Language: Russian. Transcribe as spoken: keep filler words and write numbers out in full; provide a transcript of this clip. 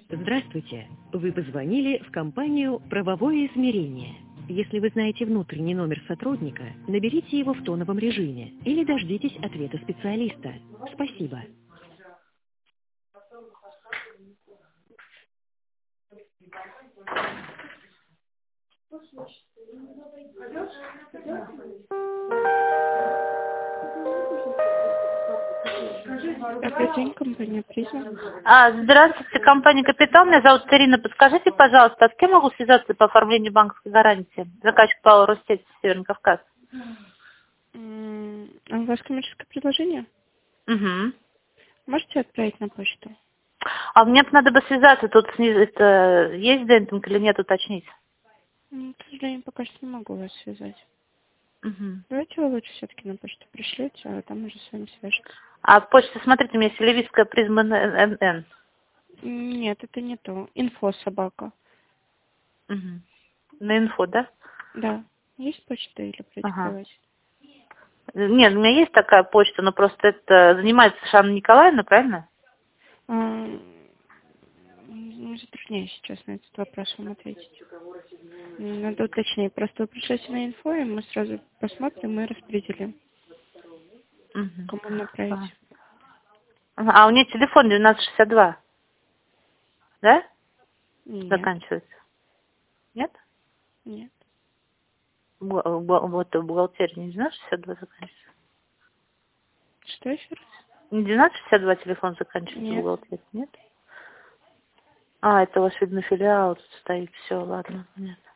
Здравствуйте. Вы позвонили в компанию «Правовое измерение». Если вы знаете внутренний номер сотрудника, наберите его в тоновом режиме или дождитесь ответа специалиста. Спасибо. Добрый день, компания «Призма». А, здравствуйте, компания «Капитал». Меня зовут Ирина. Подскажите, пожалуйста, с кем могу связаться по оформлению банковской гарантии? Заказчик ПАО «Ростех», Северный Кавказ. М, А у вас коммерческое предложение? Угу. Можете отправить на почту? А мне надо бы связаться. Тут снизу это есть демпинг или нет, уточнить. М, К сожалению, пока что не могу вас связать. Угу. Давайте вы лучше все-таки на почту пришлете, а там уже с вами свяжутся. А почта, смотрите, у меня селевицкая призма эн эн. М, Нет, это не то. Инфо собака. Угу. На инфо, да? Да. Есть почта или Ага. продиктовать? Нет, у меня есть такая почта, но просто это занимается Шанна Николаевна, правильно? А, м, Затрудняюсь сейчас на этот вопрос вам ответить. М, Надо уточнить. Просто вы пришлете на инфо, и мы сразу посмотрим и распределим, Угу. кому направить. А у нее телефон двенадцать шестьдесят два, да? Нет, Заканчивается. Нет? нет. Бу- бу- Вот в бухгалтерии не двенадцать шестьдесят два заканчивается. Что еще раз? Не двенадцать шестьдесят два телефон заканчивается в Нет. бухгалтерии, нет? А, это у вас, видно, филиал тут стоит. Все, ладно, нет.